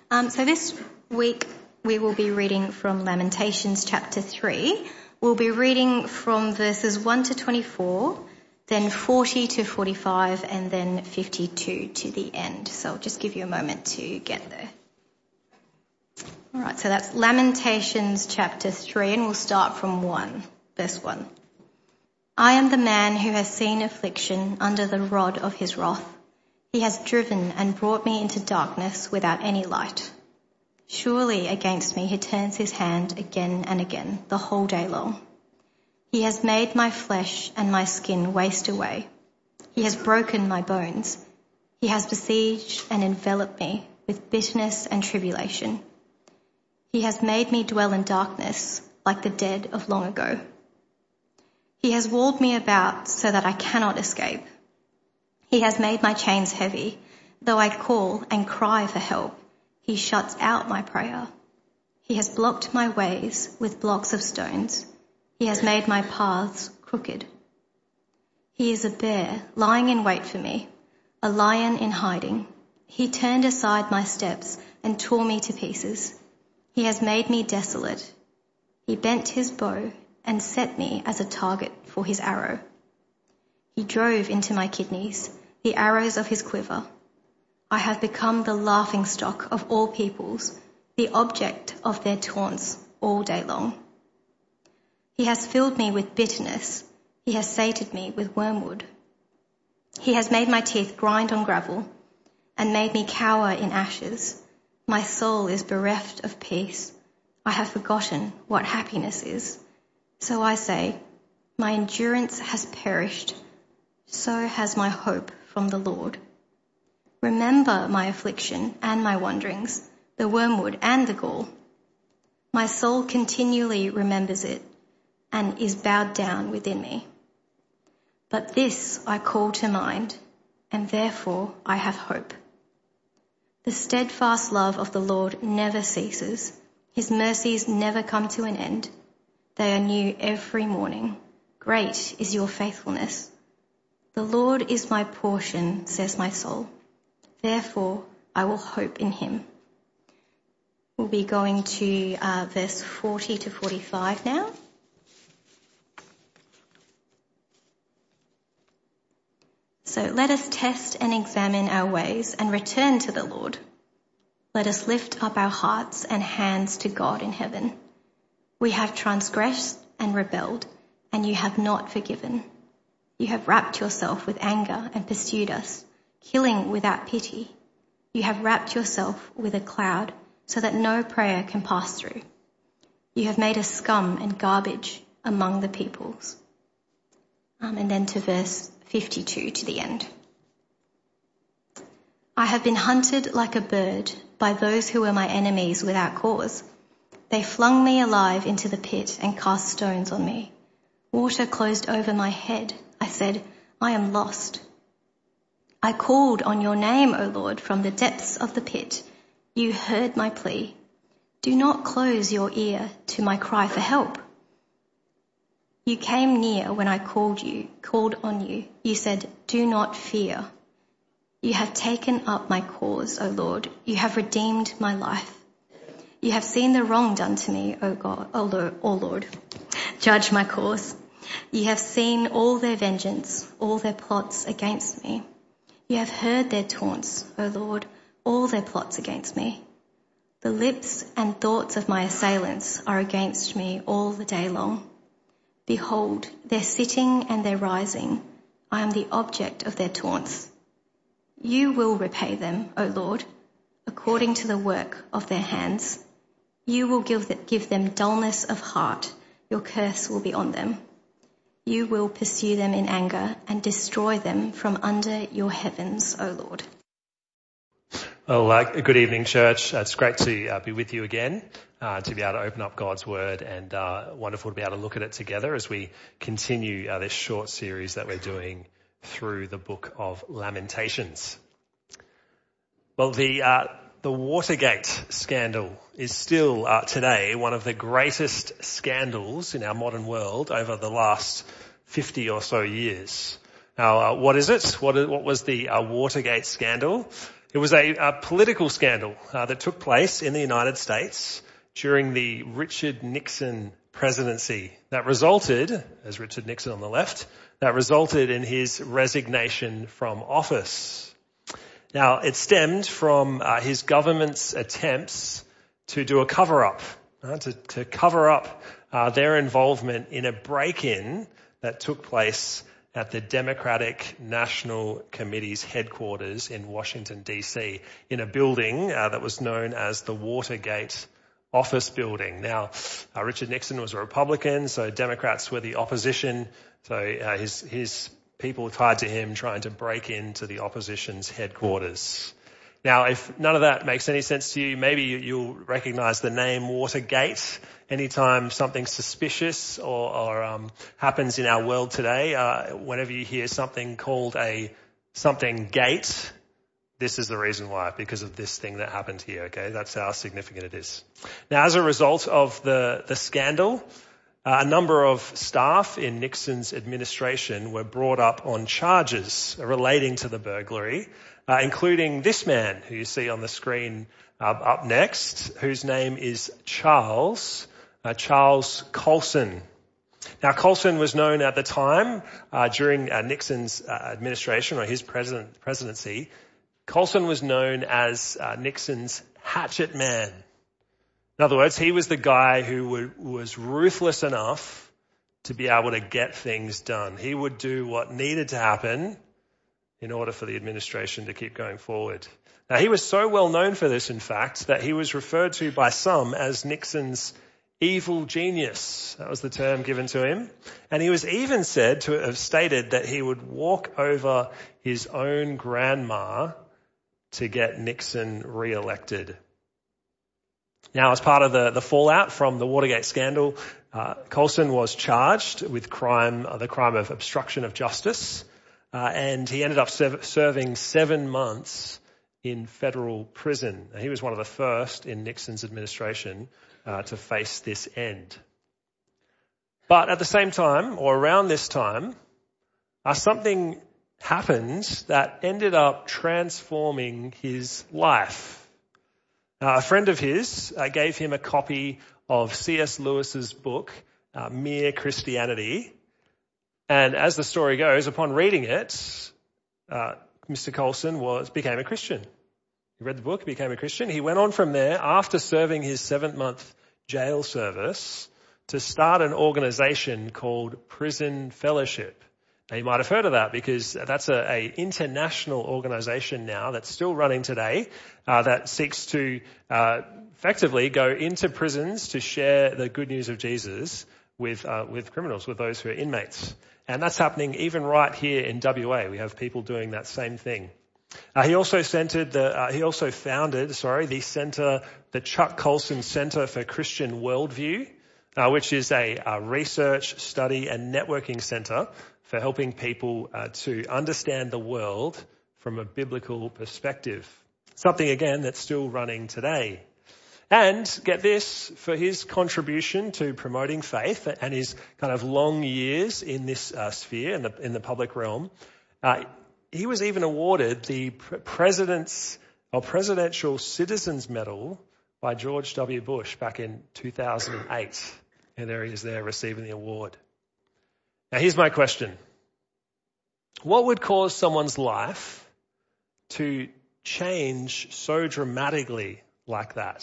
So this week we will be reading from Lamentations chapter 3. We'll be reading from verses 1 to 24, then 40 to 45, and then 52 to the end. So I'll just give you a moment to get there. All right, so that's Lamentations chapter 3, and we'll start from verse 1. I am the man who has seen affliction under the rod of his wrath. He has driven and brought me into darkness without any light. Surely against me he turns his hand again and again, the whole day long. He has made my flesh and my skin waste away. He has broken my bones. He has besieged and enveloped me with bitterness and tribulation. He has made me dwell in darkness like the dead of long ago. He has walled me about so that I cannot escape. He has made my chains heavy. Though I call and cry for help, he shuts out my prayer. He has blocked my ways with blocks of stones. He has made my paths crooked. He is a bear lying in wait for me, a lion in hiding. He turned aside my steps and tore me to pieces. He has made me desolate. He bent his bow and set me as a target for his arrow. He drove into my kidneys the arrows of his quiver. I have become the laughingstock of all peoples, the object of their taunts all day long. He has filled me with bitterness. He has sated me with wormwood. He has made my teeth grind on gravel and made me cower in ashes. My soul is bereft of peace. I have forgotten what happiness is. So I say, my endurance has perished. So has my hope from the Lord. Remember my affliction and my wanderings, the wormwood and the gall. My soul continually remembers it and is bowed down within me. But this I call to mind, and therefore I have hope. The steadfast love of the Lord never ceases. His mercies never come to an end. They are new every morning. Great is your faithfulness. The Lord is my portion, says my soul. Therefore, I will hope in him. We'll be going to verse 40 to 45 now. So let us test and examine our ways and return to the Lord. Let us lift up our hearts and hands to God in heaven. We have transgressed and rebelled, and you have not forgiven. You have wrapped yourself with anger and pursued us, killing without pity. You have wrapped yourself with a cloud so that no prayer can pass through. You have made us scum and garbage among the peoples. And then to verse 52 to the end. I have been hunted like a bird by those who were my enemies without cause. They flung me alive into the pit and cast stones on me. Water closed over my head. I said, I am lost. I called on your name, O Lord, from the depths of the pit. You heard my plea. Do not close your ear to my cry for help. You came near when I called on you. You said, do not fear. You have taken up my cause, O Lord. You have redeemed my life. You have seen the wrong done to me, O Lord. Judge my cause. You have seen all their vengeance, all their plots against me. You have heard their taunts, O Lord, all their plots against me. The lips and thoughts of my assailants are against me all the day long. Behold, their sitting and their rising. I am the object of their taunts. You will repay them, O Lord, according to the work of their hands. You will give them dullness of heart. Your curse will be on them. You will pursue them in anger and destroy them from under your heavens, O Lord. Well, good evening, church. It's great to be with you again, to be able to open up God's Word, and wonderful to be able to look at it together as we continue this short series that we're doing through the book of Lamentations. Well, the Watergate scandal is still today one of the greatest scandals in our modern world over the last 50 or so years. Now, what is it? What was the Watergate scandal? It was a political scandal that took place in the United States during the Richard Nixon presidency that resulted, as Richard Nixon on the left, that resulted in his resignation from office. Now, it stemmed from his government's attempts to do a cover-up, to cover up their involvement in a break-in that took place at the Democratic National Committee's headquarters in Washington, D.C., in a building that was known as the Watergate office building. Now, Richard Nixon was a Republican, so Democrats were the opposition, so his people tied to him trying to break into the opposition's headquarters. Now, if none of that makes any sense to you, maybe you'll recognize the name Watergate. Anytime something suspicious or happens in our world today, whenever you hear something called something gate, this is the reason why, because of this thing that happened here, okay? That's how significant it is. Now, as a result of the scandal, a number of staff in Nixon's administration were brought up on charges relating to the burglary, including this man who you see on the screen up next, whose name is Charles Colson. Now, Colson was known at the time, during Nixon's administration or his presidency, Colson was known as Nixon's hatchet man. In other words, he was the guy who was ruthless enough to be able to get things done. He would do what needed to happen in order for the administration to keep going forward. Now, he was so well known for this, in fact, that he was referred to by some as Nixon's evil genius. That was the term given to him. And he was even said to have stated that he would walk over his own grandma to get Nixon re-elected. Now, as part of the fallout from the Watergate scandal, Colson was charged with the crime of obstruction of justice, and he ended up serving 7 months in federal prison. He was one of the first in Nixon's administration to face this end. But at the same time, or around this time, something happened that ended up transforming his life. A friend of his gave him a copy of C.S. Lewis's book, Mere Christianity. And as the story goes, upon reading it, Mr. Colson became a Christian. He read the book, became a Christian. He went on from there, after serving his 7-month jail service, to start an organization called Prison Fellowship. Now, you might have heard of that because that's an international organization now that's still running today that seeks to effectively go into prisons to share the good news of Jesus with criminals, with those who are inmates. And that's happening even right here in WA. We have people doing that same thing. He also founded the centre, the Chuck Colson Centre for Christian Worldview, which is a research, study and networking centre for helping people to understand the world from a biblical perspective. Something, again, that's still running today. And get this, for his contribution to promoting faith and his kind of long years in this sphere, in the public realm, he was even awarded the Presidential Citizens Medal by George W. Bush back in 2008. And there he is there receiving the award. Now, here's my question. What would cause someone's life to change so dramatically like that?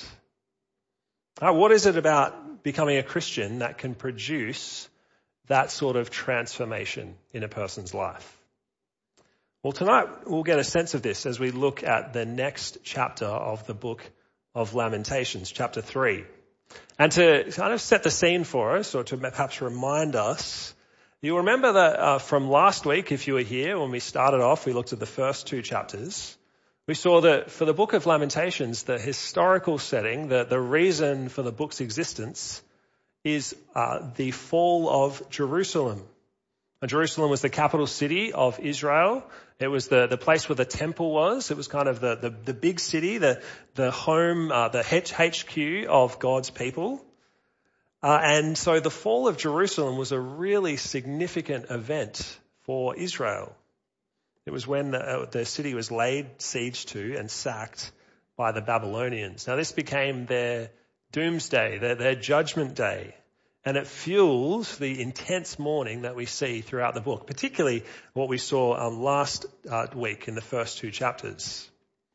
What is it about becoming a Christian that can produce that sort of transformation in a person's life? Well, tonight we'll get a sense of this as we look at the next chapter of the book of Lamentations, chapter 3. And to kind of set the scene for us, or to perhaps remind us, you'll remember that from last week, if you were here, when we started off, we looked at the first 2 chapters. We saw that for the book of Lamentations, the historical setting, the reason for the book's existence is the fall of Jerusalem. Jerusalem was the capital city of Israel. It was the place where the temple was. It was kind of the big city, the home, the HQ of God's people. And so the fall of Jerusalem was a really significant event for Israel. It was when the city was laid siege to and sacked by the Babylonians. Now this became their doomsday, their judgment day. And it fuels the intense mourning that we see throughout the book, particularly what we saw last week in the first 2 chapters.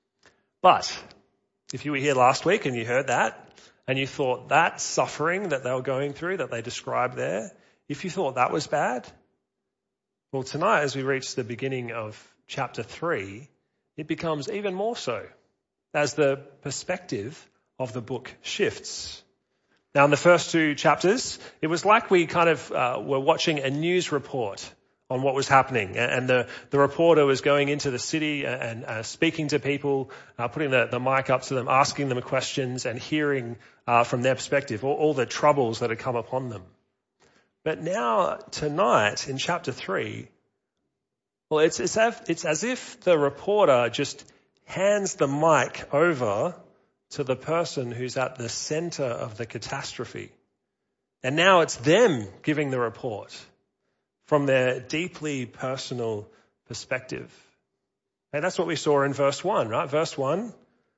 But if you were here last week and you heard that, and you thought that suffering that they were going through, that they described there, if you thought that was bad, well, tonight as we reach the beginning of chapter 3, it becomes even more so as the perspective of the book shifts. Now, in the first 2 chapters, it was like we kind of were watching a news report on what was happening. And the reporter was going into the city and speaking to people, putting the mic up to them, asking them questions and hearing from their perspective all the troubles that had come upon them. But now, tonight, in chapter 3, well, it's as if the reporter just hands the mic over to the person who's at the center of the catastrophe. And now it's them giving the report from their deeply personal perspective. And that's what we saw in verse 1, right? Verse 1,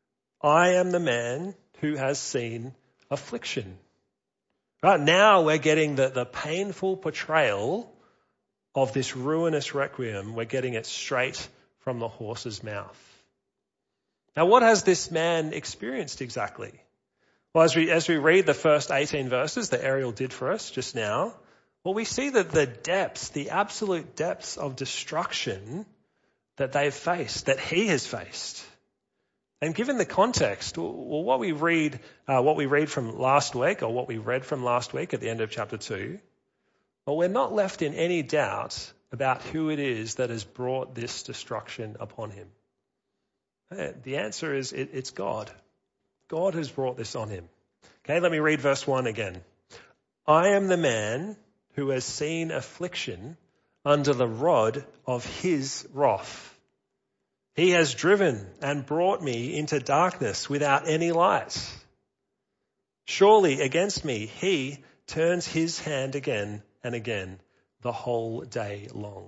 I am the man who has seen affliction. Right now we're getting the painful portrayal of this ruinous requiem. We're getting it straight from the horse's mouth. Now, what has this man experienced exactly? Well, as we read the first 18 verses that Ariel did for us just now, well, we see that the absolute depths of destruction that they've faced, that he has faced. And given the context, well, what we read from last week, or what we read from last week at the end of chapter 2, well, we're not left in any doubt about who it is that has brought this destruction upon him. The answer is it's God. God has brought this on him. Okay, let me read verse 1 again. I am the man who has seen affliction under the rod of his wrath. He has driven and brought me into darkness without any light. Surely against me he turns his hand again and again the whole day long.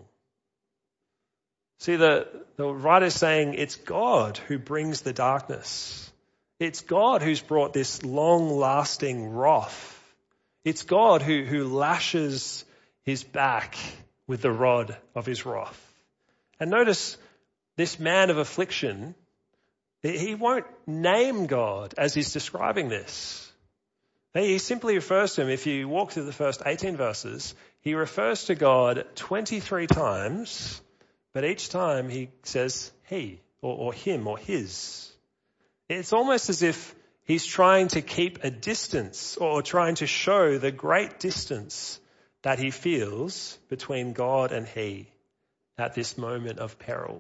See, the writer's saying it's God who brings the darkness. It's God who's brought this long-lasting wrath. It's God who lashes his back with the rod of his wrath. And notice this man of affliction, he won't name God as he's describing this. He simply refers to him, if you walk through the first 18 verses, he refers to God 23 times, but each time he says he, or him, or his. It's almost as if he's trying to keep a distance, or trying to show the great distance that he feels between God and he at this moment of peril.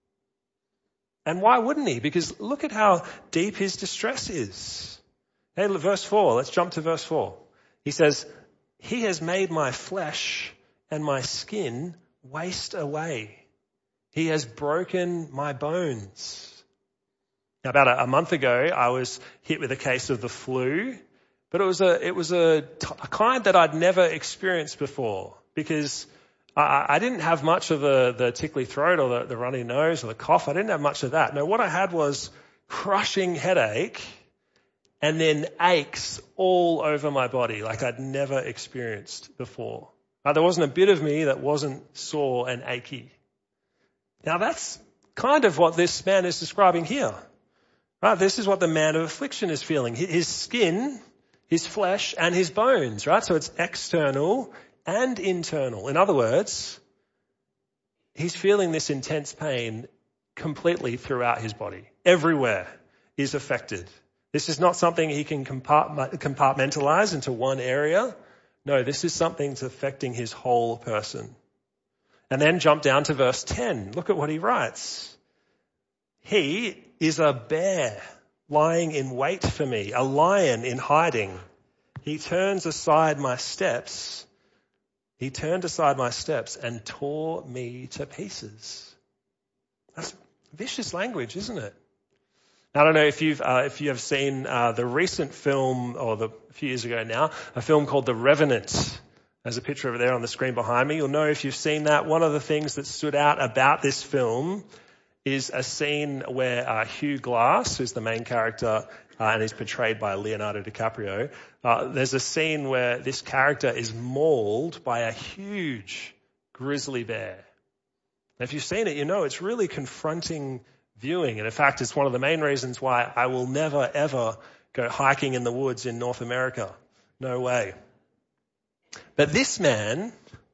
And why wouldn't he? Because look at how deep his distress is. Hey, verse 4, let's jump to verse 4. He says, he has made my flesh and my skin waste away. He has broken my bones. Now, about a month ago, I was hit with a case of the flu, but it was a kind that I'd never experienced before, because I didn't have much of the tickly throat or the runny nose or the cough. I didn't have much of that. No, what I had was crushing headache and then aches all over my body like I'd never experienced before. There wasn't a bit of me that wasn't sore and achy. Now that's kind of what this man is describing here. Right? This is what the man of affliction is feeling. His skin, his flesh, and his bones, right? So it's external and internal. In other words, he's feeling this intense pain completely throughout his body. Everywhere is affected. This is not something he can compartmentalize into one area. No, this is something that's affecting his whole person. And then jump down to verse 10. Look at what he writes. He is a bear lying in wait for me, a lion in hiding. He turned aside my steps and tore me to pieces. That's vicious language, isn't it? I don't know if you have seen the recent film, or a few years ago now, a film called The Revenant. There's a picture over there on the screen behind me. You'll know if you've seen that. One of the things that stood out about this film is a scene where Hugh Glass, who's the main character, and is portrayed by Leonardo DiCaprio, there's a scene where this character is mauled by a huge grizzly bear. And if you've seen it, you know it's really confronting viewing. And in fact, it's one of the main reasons why I will never, ever go hiking in the woods in North America. No way. But this man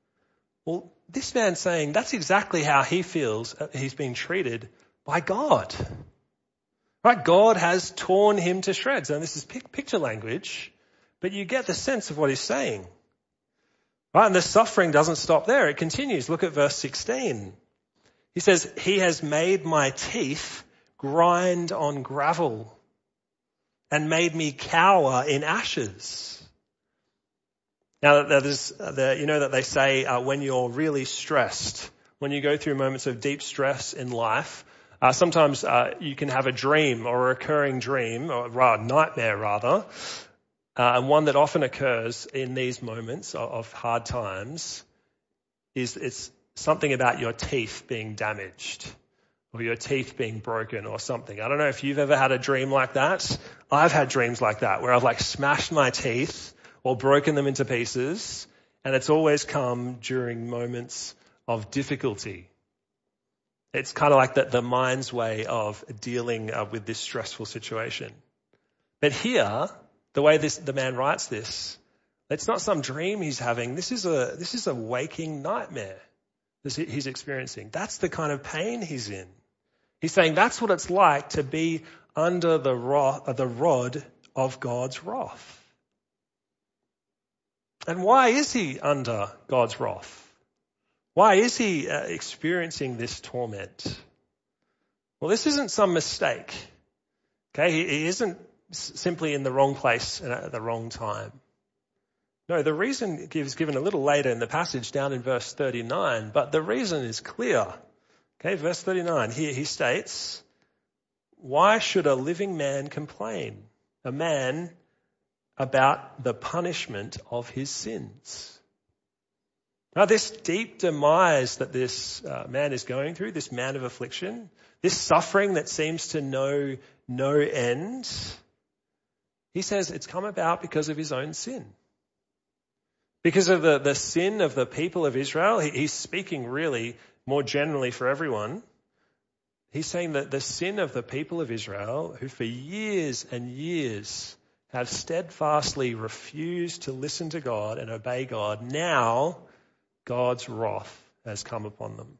saying that's exactly how he feels he's being treated by God. Right? God has torn him to shreds. And this is picture language, but you get the sense of what he's saying. Right? And the suffering doesn't stop there. It continues. Look at verse 16. He says, he has made my teeth grind on gravel and made me cower in ashes. Now, you know that they say when you're really stressed, when you go through moments of deep stress in life, sometimes you can have a dream or a recurring dream, or nightmare rather, and one that often occurs in these moments of hard times is it's something about your teeth being damaged or your teeth being broken or something. I don't know if you've ever had a dream like that. I've had dreams like that where I've smashed my teeth or broken them into pieces, and it's always come during moments of difficulty. It's kind of like the mind's way of dealing with this stressful situation. But here, the way the man writes this, it's not some dream he's having. This is a waking nightmare he's experiencing. That's the kind of pain he's in. He's saying that's what it's like to be under the rod of God's wrath. And why is he under God's wrath? Why is he experiencing this torment? Well, this isn't some mistake. Okay, he isn't simply in the wrong place and at the wrong time. No, the reason is given a little later in the passage down in verse 39, but the reason is clear. Okay, verse 39, here he states, why should a living man complain? A man about the punishment of his sins. Now, this deep demise that this man is going through, this man of affliction, this suffering that seems to know no end, he says it's come about because of his own sin. Because of the sin of the people of Israel. He's speaking really more generally for everyone. He's saying that the sin of the people of Israel, who for years and years have steadfastly refused to listen to God and obey God, now God's wrath has come upon them.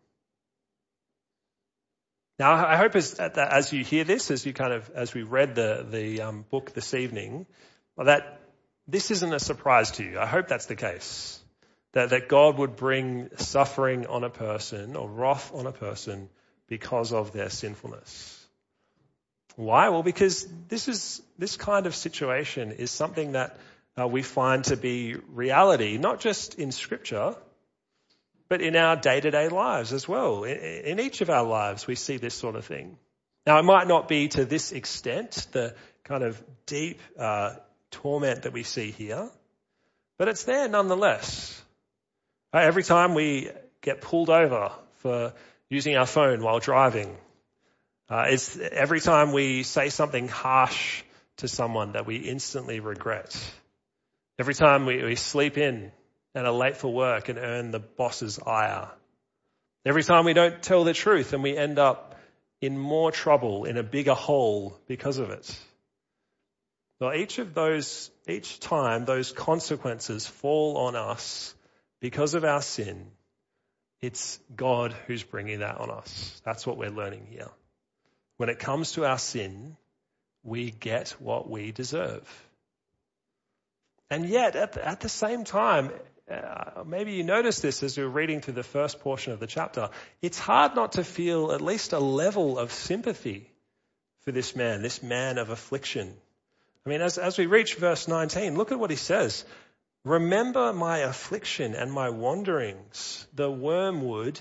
Now, I hope as you hear this, as we read the book this evening, that this isn't a surprise to you. I hope that's the case. That God would bring suffering on a person or wrath on a person because of their sinfulness. Why? Well, because this kind of situation is something that we find to be reality, not just in Scripture, but in our day-to-day lives as well. In each of our lives, we see this sort of thing. Now, it might not be to this extent, the kind of deep torment that we see here, but it's there nonetheless. Every time we get pulled over for using our phone while driving, it's every time we say something harsh to someone that we instantly regret. Every time we sleep in and are late for work and earn the boss's ire. Every time we don't tell the truth and we end up in more trouble, in a bigger hole because of it. Well, each time those consequences fall on us because of our sin, it's God who's bringing that on us. That's what we're learning here. When it comes to our sin, we get what we deserve. And yet, at the same time, maybe you notice this as you're reading through the first portion of the chapter, it's hard not to feel at least a level of sympathy for this man of affliction. I mean, as we reach verse 19, look at what he says. Remember my affliction and my wanderings, the wormwood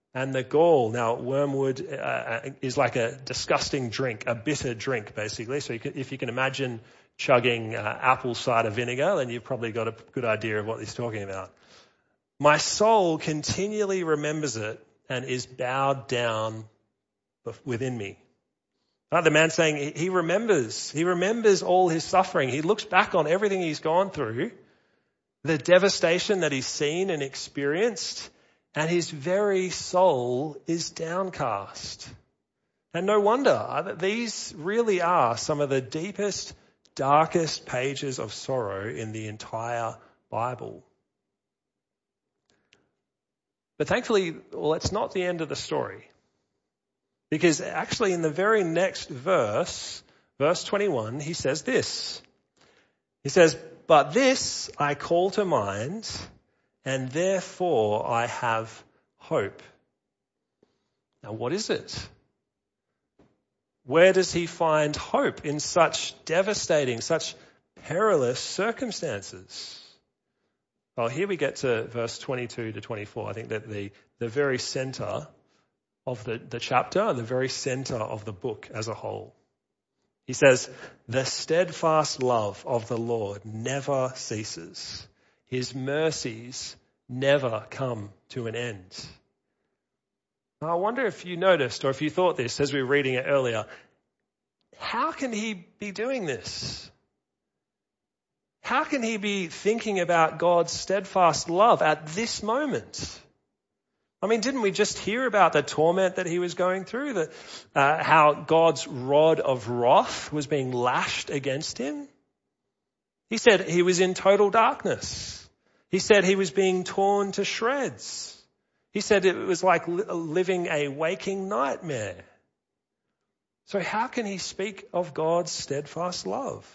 And the gall, now wormwood is like a disgusting drink, a bitter drink basically. So if you can imagine chugging apple cider vinegar, then you've probably got a good idea of what he's talking about. My soul continually remembers it and is bowed down within me. The man saying he remembers all his suffering. He looks back on everything he's gone through, the devastation that he's seen and experienced, and his very soul is downcast. And no wonder, these really are some of the deepest, darkest pages of sorrow in the entire Bible. But thankfully, well, it's not the end of the story. Because actually in the very next verse, verse 21, he says this. He says, "But this I call to mind, and therefore I have hope." Now what is it? Where does he find hope in such devastating, such perilous circumstances? Well, here we get to verse 22 to 24. I think that the very centre of the chapter, the very centre of the book as a whole. He says, "The steadfast love of the Lord never ceases. His mercies never come to an end." Now, I wonder if you noticed or if you thought this as we were reading it earlier. How can he be doing this? How can he be thinking about God's steadfast love at this moment? I mean, didn't we just hear about the torment that he was going through? How God's rod of wrath was being lashed against him? He said he was in total darkness. He said he was being torn to shreds. He said it was like living a waking nightmare. So how can he speak of God's steadfast love?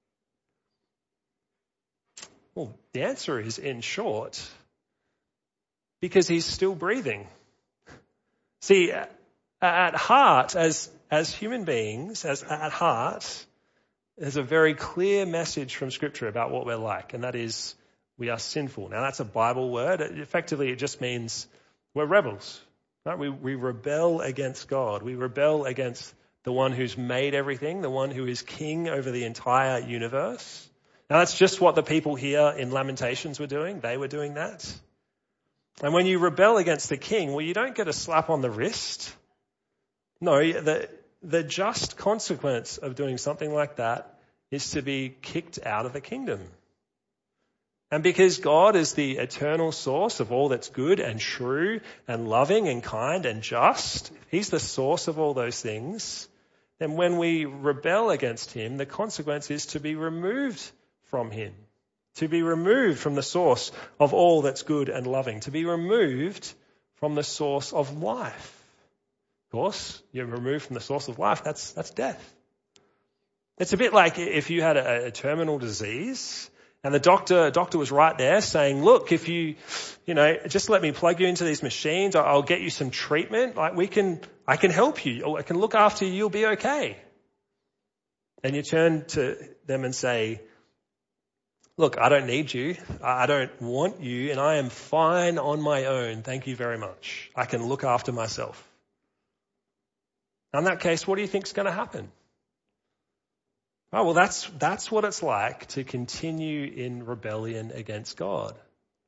Well, the answer is, in short, because he's still breathing. See, at heart, as human beings, at heart, there's a very clear message from Scripture about what we're like, and that is we are sinful. Now, that's a Bible word. Effectively, it just means we're rebels. Right? We rebel against God. We rebel against the one who's made everything, the one who is king over the entire universe. Now, that's just what the people here in Lamentations were doing. They were doing that. And when you rebel against the king, well, you don't get a slap on the wrist. No, the just consequence of doing something like that is to be kicked out of the kingdom. And because God is the eternal source of all that's good and true and loving and kind and just, he's the source of all those things, then when we rebel against him, the consequence is to be removed from him. To be removed from the source of all that's good and loving. To be removed from the source of life. Of course, you're removed from the source of life, that's death. It's a bit like if you had a terminal disease and the doctor was right there saying, look, if you just let me plug you into these machines, I'll get you some treatment. Like I can help you. I can look after you. You'll be okay. And you turn to them and say, look, I don't need you. I don't want you, and I am fine on my own. Thank you very much. I can look after myself. Now, in that case, what do you think is going to happen? Oh, well, that's what it's like to continue in rebellion against God.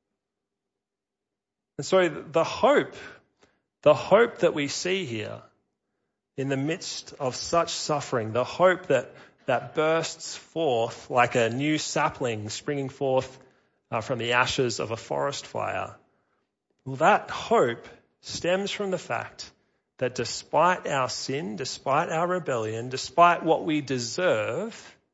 And so the hope that we see here in the midst of such suffering, the hope that bursts forth like a new sapling springing forth from the ashes of a forest fire. Well, that hope stems from the fact that despite our sin, despite our rebellion, despite what we deserve,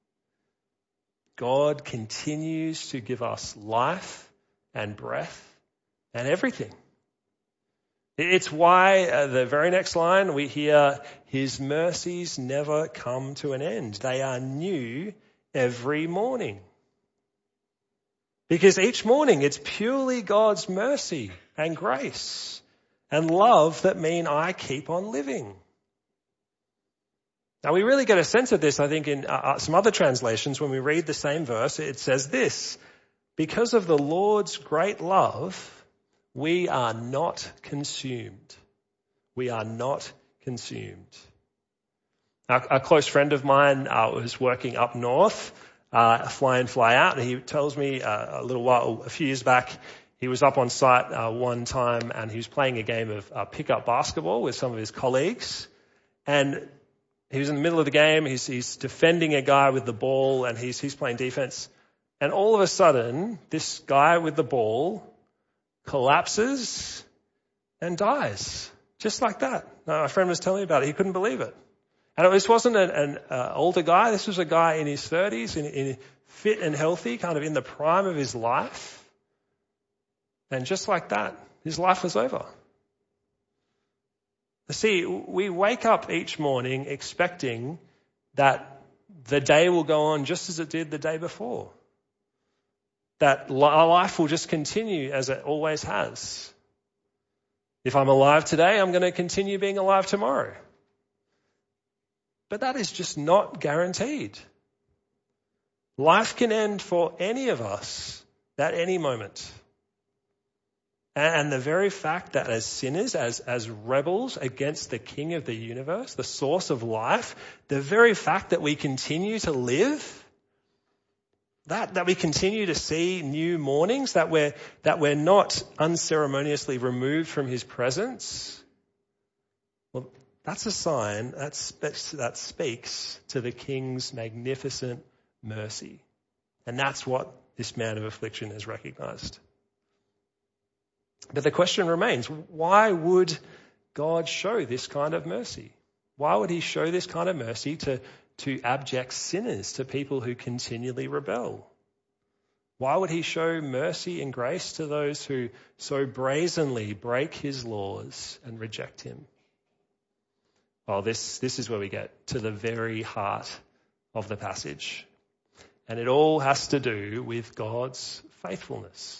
God continues to give us life and breath and everything. It's why the very next line we hear, his mercies never come to an end. They are new every morning. Because each morning it's purely God's mercy and grace and love that mean I keep on living. Now we really get a sense of this, I think, in some other translations. When we read the same verse, it says this: because of the Lord's great love, we are not consumed. we are not consumed. A close friend of mine was working up north, fly in, fly out, and he tells me a few years back, he was up on site one time and he was playing a game of pickup basketball with some of his colleagues, and he was in the middle of the game, he's defending a guy with the ball and he's playing defense, and all of a sudden this guy with the ball collapses and dies. Just like that. My friend was telling me about it. He couldn't believe it. And this wasn't an older guy. This was a guy in his 30s, in fit and healthy, kind of in the prime of his life. And just like that, his life was over. See, we wake up each morning expecting that the day will go on just as it did the day before. That our life will just continue as it always has. If I'm alive today, I'm going to continue being alive tomorrow. But that is just not guaranteed. Life can end for any of us at any moment. And the very fact that as sinners, as rebels against the King of the universe, the source of life, the very fact that we continue to live, that we continue to see new mornings, that we're not unceremoniously removed from his presence, well, that's a sign that speaks to the King's magnificent mercy. And that's what this man of affliction has recognized. But the question remains, why would God show this kind of mercy? Why would he show this kind of mercy to abject sinners, to people who continually rebel? Why would he show mercy and grace to those who so brazenly break his laws and reject him? Well, this is where we get to the very heart of the passage. And it all has to do with God's faithfulness.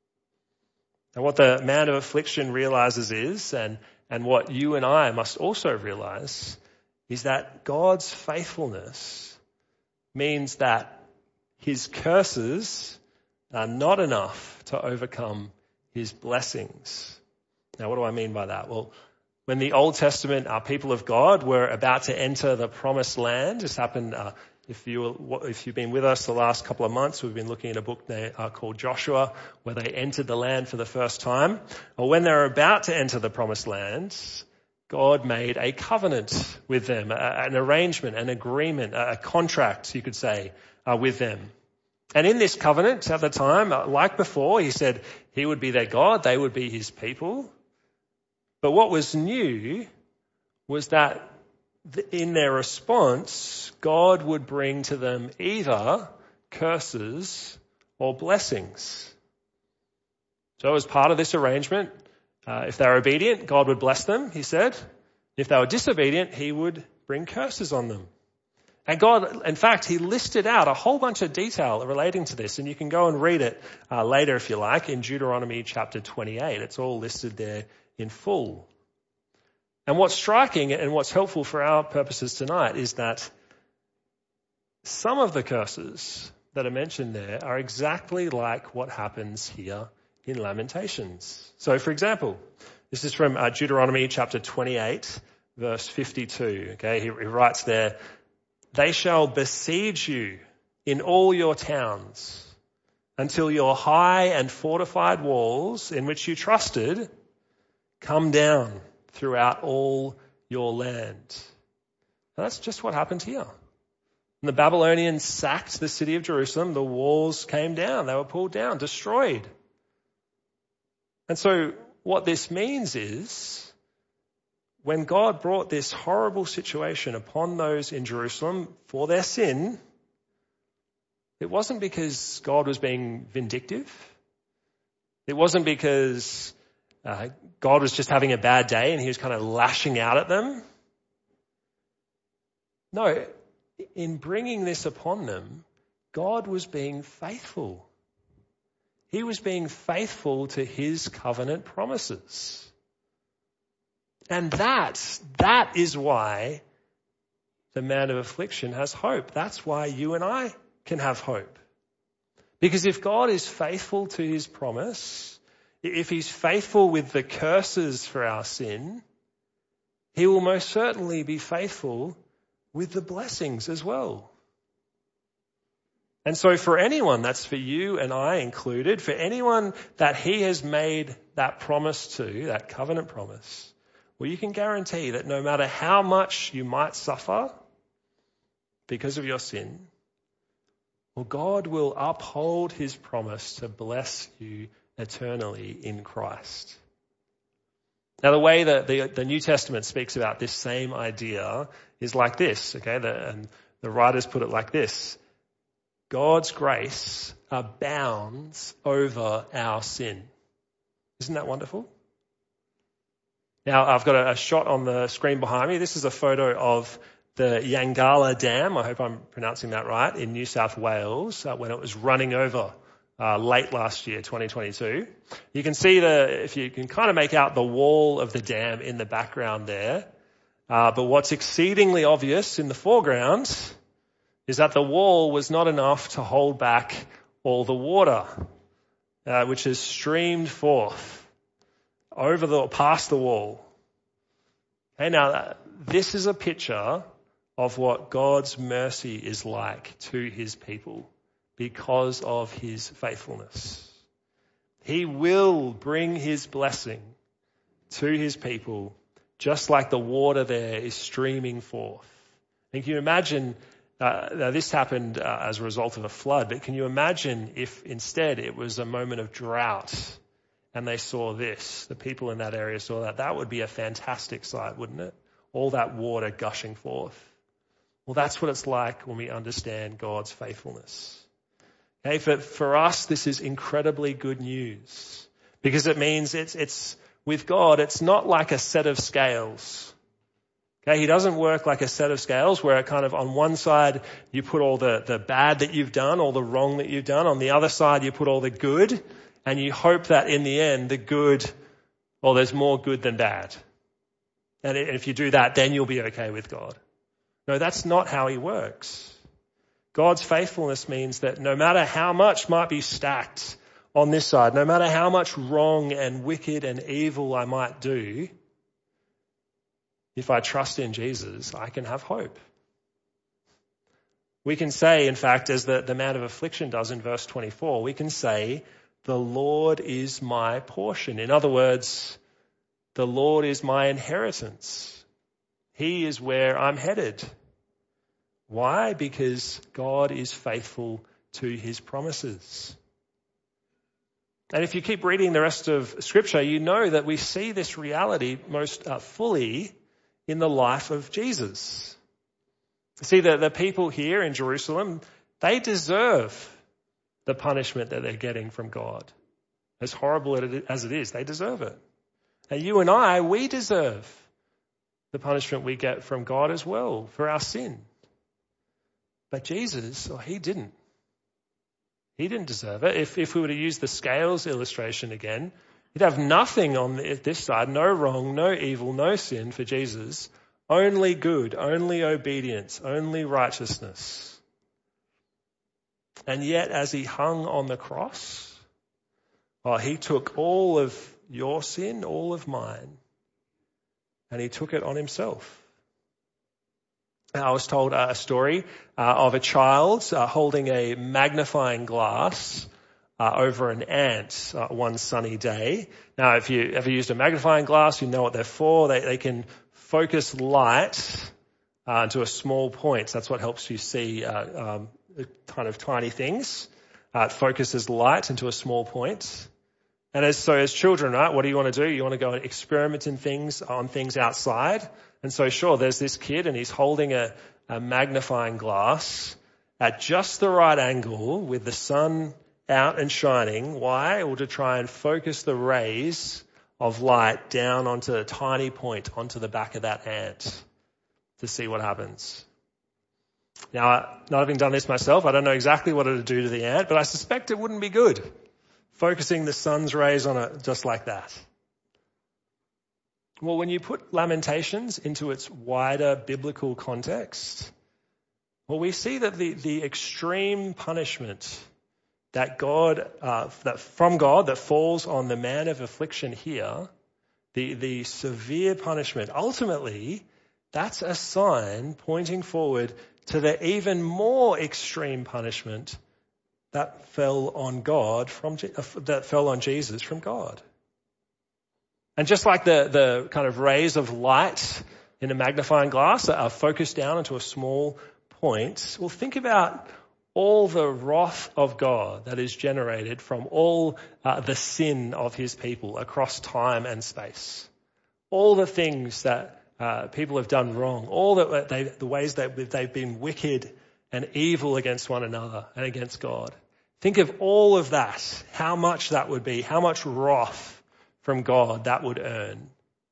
And what the man of affliction realizes is, and what you and I must also realize, is that God's faithfulness means that his curses are not enough to overcome his blessings. Now, what do I mean by that? Well, when the Old Testament people of God were about to enter the promised land, this happened, if you've been with us the last couple of months, we've been looking at a book called Joshua, where they entered the land for the first time. Or when they were about to enter the promised land, God made a covenant with them, an arrangement, an agreement, a contract, you could say, with them. And in this covenant at the time, like before, he said he would be their God, they would be his people. But what was new was that in their response, God would bring to them either curses or blessings. So as part of this arrangement, if they were obedient, God would bless them, he said. If they were disobedient, he would bring curses on them. And God, in fact, he listed out a whole bunch of detail relating to this, and you can go and read it later if you like, in Deuteronomy chapter 28. It's all listed there in full. And what's striking and what's helpful for our purposes tonight is that some of the curses that are mentioned there are exactly like what happens here in Lamentations. So, for example, this is from Deuteronomy chapter 28, verse 52. Okay, he writes there, "They shall besiege you in all your towns until your high and fortified walls in which you trusted come down throughout all your land." And that's just what happened here. When the Babylonians sacked the city of Jerusalem, the walls came down. They were pulled down, destroyed. And so what this means is, when God brought this horrible situation upon those in Jerusalem for their sin, it wasn't because God was being vindictive. It wasn't because God was just having a bad day and he was kind of lashing out at them. No, in bringing this upon them, God was being faithful. He was being faithful to his covenant promises. And that is why the man of affliction has hope. That's why you and I can have hope. Because if God is faithful to his promise, if he's faithful with the curses for our sin, he will most certainly be faithful with the blessings as well. And so for anyone, that's for you and I included, for anyone that he has made that promise to, that covenant promise, well, you can guarantee that no matter how much you might suffer because of your sin, well, God will uphold his promise to bless you eternally in Christ. Now, the way that the New Testament speaks about this same idea is like this, okay? And the writers put it like this: God's grace abounds over our sin. Isn't that wonderful? Now, I've got a shot on the screen behind me. This is a photo of the Yangala Dam, I hope I'm pronouncing that right, in New South Wales when it was running over late last year, 2022. You can see if you can kind of make out the wall of the dam in the background there. But what's exceedingly obvious in the foreground is that the wall was not enough to hold back all the water, which has streamed forth past the wall. Okay, now this is a picture of what God's mercy is like to his people because of his faithfulness. He will bring his blessing to his people just like the water there is streaming forth. And can you imagine, now this happened as a result of a flood, but can you imagine if instead it was a moment of drought and they saw this, the people in that area saw that? That would be a fantastic sight, wouldn't it? All that water gushing forth. Well, that's what it's like when we understand God's faithfulness. Okay, for us, this is incredibly good news because it means it's with God, it's not like a set of scales. Okay, he doesn't work like a set of scales where it kind of on one side you put all the bad that you've done, all the wrong that you've done. On the other side you put all the good, and you hope that in the end the good, well, there's more good than bad. And if you do that, then you'll be okay with God. No, that's not how he works. God's faithfulness means that no matter how much might be stacked on this side, no matter how much wrong and wicked and evil I might do, if I trust in Jesus, I can have hope. We can say, in fact, as the man of affliction does in verse 24, we can say, the Lord is my portion. In other words, the Lord is my inheritance. He is where I'm headed. Why? Because God is faithful to his promises. And if you keep reading the rest of Scripture, you know that we see this reality most fully in the life of Jesus. See, the people here in Jerusalem, they deserve the punishment that they're getting from God. As horrible as it is, they deserve it. And you and I, we deserve the punishment we get from God as well for our sin. But Jesus, he didn't. He didn't deserve it. If we were to use the scales illustration again, he'd have nothing on this side, no wrong, no evil, no sin for Jesus. Only good, only obedience, only righteousness. And yet as he hung on the cross, he took all of your sin, all of mine, and he took it on himself. I was told a story of a child holding a magnifying glass over an ant one sunny day. Now, if you ever used a magnifying glass, you know what they're for. They can focus light to a small point. That's what helps you see kind of tiny things. It focuses light into a small point. And as children, right, what do you want to do? You want to go and experiment on things outside. And so sure, there's this kid and he's holding a magnifying glass at just the right angle with the sun out and shining. Why? Well, to try and focus the rays of light down onto a tiny point, onto the back of that ant to see what happens. Now, not having done this myself, I don't know exactly what it would do to the ant, but I suspect it wouldn't be good, focusing the sun's rays on it just like that. Well, when you put Lamentations into its wider biblical context, well, we see that the extreme punishment that from God that falls on the man of affliction here, the severe punishment, ultimately, that's a sign pointing forward to the even more extreme punishment that fell on Jesus from God. And just like the kind of rays of light in a magnifying glass that are focused down into a small point, well, think about all the wrath of God that is generated from all the sin of his people across time and space. All the things that people have done wrong, all the ways that they've been wicked and evil against one another and against God. Think of all of that, how much that would be, how much wrath from God that would earn.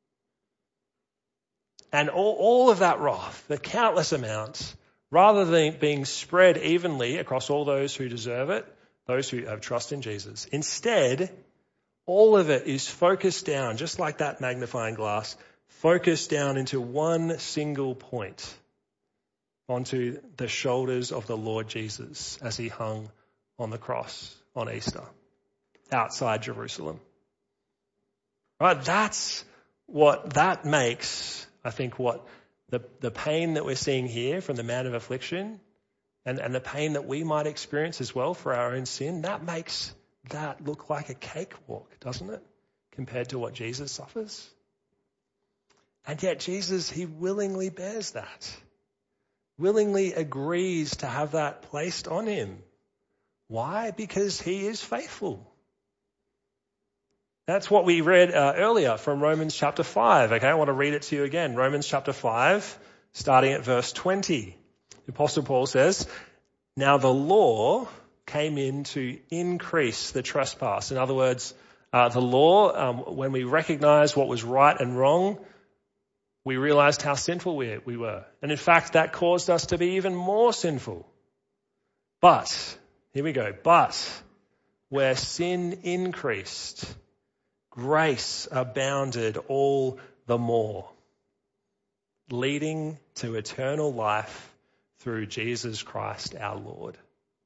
And all of that wrath, the countless amounts, rather than being spread evenly across all those who deserve it, those who have trust in Jesus, instead, all of it is focused down, just like that magnifying glass, focused down into one single point, onto the shoulders of the Lord Jesus as he hung on the cross on Easter, outside Jerusalem. Right? That's what that makes, I think, what the pain that we're seeing here from the man of affliction and the pain that we might experience as well for our own sin, that makes that look like a cakewalk, doesn't it? Compared to what Jesus suffers. And yet Jesus, he willingly bears that. Willingly agrees to have that placed on him. Why? Because he is faithful. That's what we read earlier from Romans chapter 5. Okay, I want to read it to you again. Romans chapter 5, starting at verse 20. The Apostle Paul says, "Now the law came in to increase the trespass." In other words, the law, when we recognized what was right and wrong, we realized how sinful we were. And in fact, that caused us to be even more sinful. But, here we go, but where sin increased, grace abounded all the more, leading to eternal life through Jesus Christ our Lord.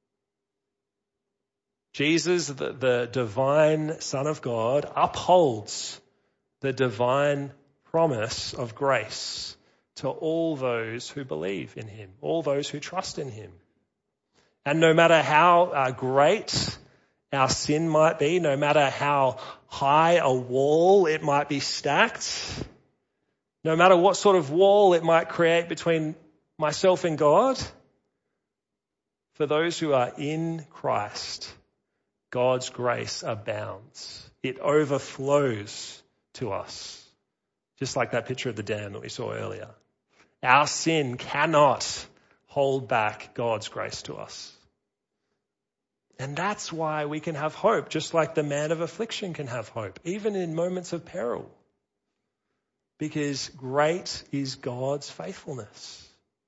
Jesus, the divine Son of God, upholds the divine promise of grace to all those who believe in him, all those who trust in him. And no matter how great our sin might be, no matter how high a wall it might be stacked, no matter what sort of wall it might create between myself and God, for those who are in Christ, God's grace abounds. It overflows to us. Just like that picture of the dam that we saw earlier. Our sin cannot hold back God's grace to us. And that's why we can have hope, just like the man of affliction can have hope, even in moments of peril. Because great is God's faithfulness.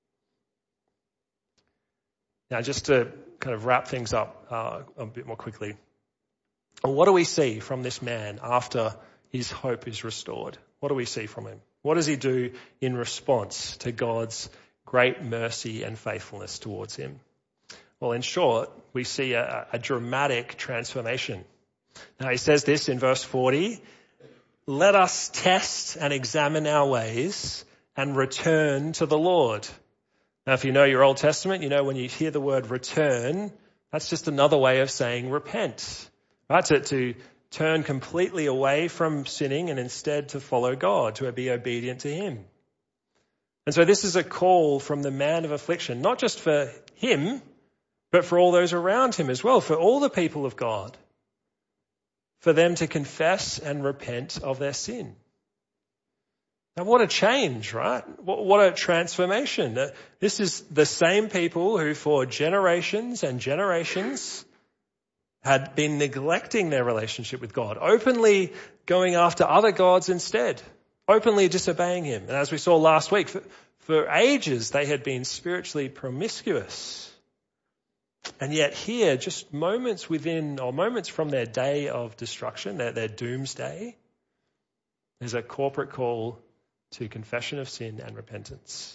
Now, just to kind of wrap things up a bit more quickly. What do we see from this man after his hope is restored? What do we see from him? What does he do in response to God's great mercy and faithfulness towards him? Well, in short, we see a dramatic transformation. Now, he says this in verse 40, "Let us test and examine our ways and return to the Lord." Now, if you know your Old Testament, you know when you hear the word return, that's just another way of saying repent, right? To turn completely away from sinning and instead to follow God, to be obedient to him. And so this is a call from the man of affliction, not just for him, but for all those around him as well, for all the people of God, for them to confess and repent of their sin. Now, what a change, right? What a transformation. This is the same people who for generations and generations had been neglecting their relationship with God, openly going after other gods instead, openly disobeying him. And as we saw last week, for ages they had been spiritually promiscuous. And yet here, just moments from their day of destruction, their doomsday, there's a corporate call to confession of sin and repentance.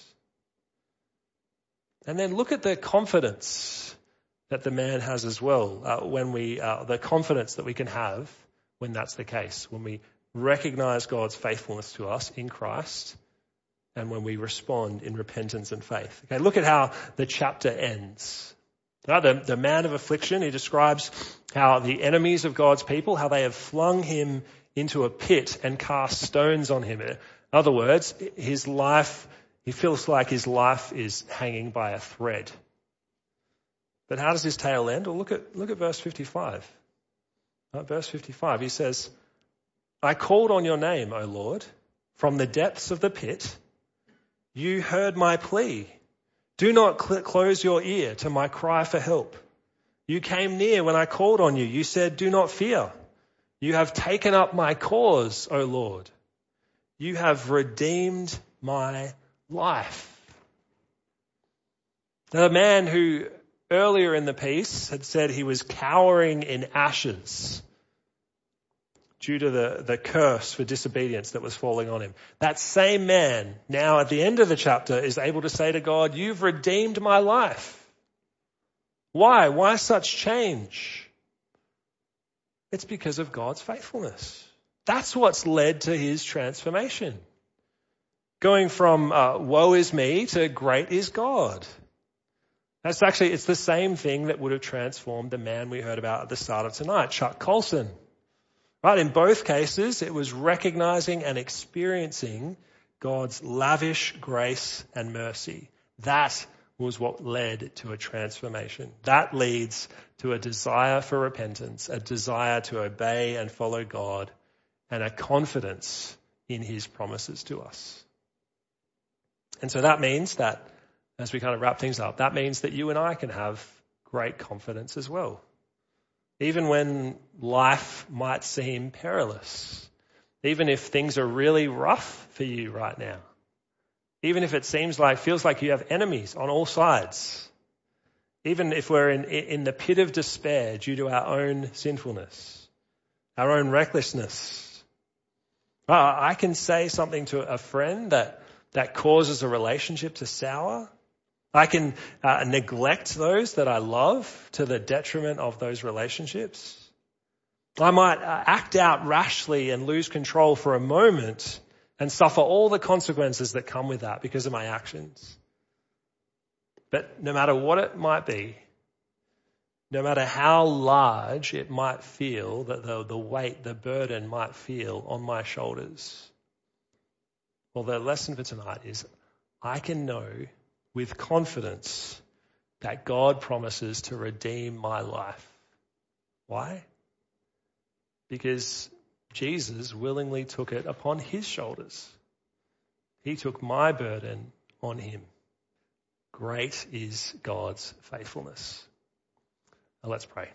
And then look at the confidence that the man has as well, the confidence that we can have when that's the case, when we recognize God's faithfulness to us in Christ, and when we respond in repentance and faith. Okay, look at how the chapter ends. The man of affliction, he describes how the enemies of God's people, how they have flung him into a pit and cast stones on him. In other words, his life, he feels like his life is hanging by a thread. But how does his tale end? Well, look at verse 55. Verse 55, he says, I called on your name, O Lord, from the depths of the pit. You heard my plea. Do not close your ear to my cry for help. You came near when I called on you. You said, do not fear. You have taken up my cause, O Lord. You have redeemed my life. Now, the man who earlier in the piece had said he was cowering in ashes due to the curse for disobedience that was falling on him. That same man, now at the end of the chapter, is able to say to God, you've redeemed my life. Why? Why such change? It's because of God's faithfulness. That's what's led to his transformation. Going from woe is me to great is God. It's the same thing that would have transformed the man we heard about at the start of tonight, Chuck Colson. Right? In both cases, it was recognizing and experiencing God's lavish grace and mercy. That was what led to a transformation. That leads to a desire for repentance, a desire to obey and follow God, and a confidence in his promises to us. And so that means that, as we kind of wrap things up, that means that you and I can have great confidence as well. Even when life might seem perilous, even if things are really rough for you right now, even if it feels like you have enemies on all sides, even if we're in the pit of despair due to our own sinfulness, our own recklessness, I can say something to a friend that causes a relationship to sour. I can neglect those that I love to the detriment of those relationships. I might act out rashly and lose control for a moment and suffer all the consequences that come with that because of my actions. But no matter what it might be, no matter how large it might feel, that the weight, the burden might feel on my shoulders, well, the lesson for tonight is I can know with confidence that God promises to redeem my life. Why? Because Jesus willingly took it upon his shoulders. He took my burden on him. Great is God's faithfulness. Now let's pray.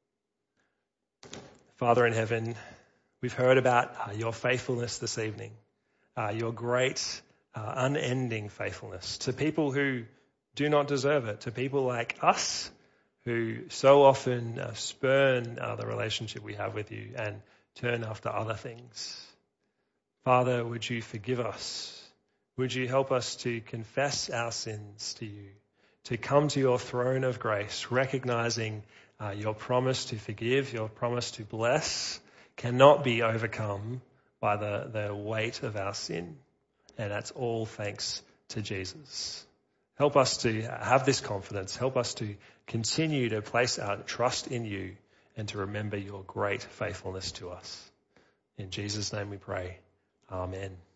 Father in heaven, we've heard about your faithfulness this evening, your great unending faithfulness to people who do not deserve it, to people like us who so often spurn the relationship we have with you and turn after other things. Father, would you forgive us? Would you help us to confess our sins to you, to come to your throne of grace, recognizing your promise to forgive, your promise to bless, cannot be overcome by the weight of our sin. And that's all thanks to Jesus. Help us to have this confidence. Help us to continue to place our trust in you and to remember your great faithfulness to us. In Jesus' name we pray. Amen.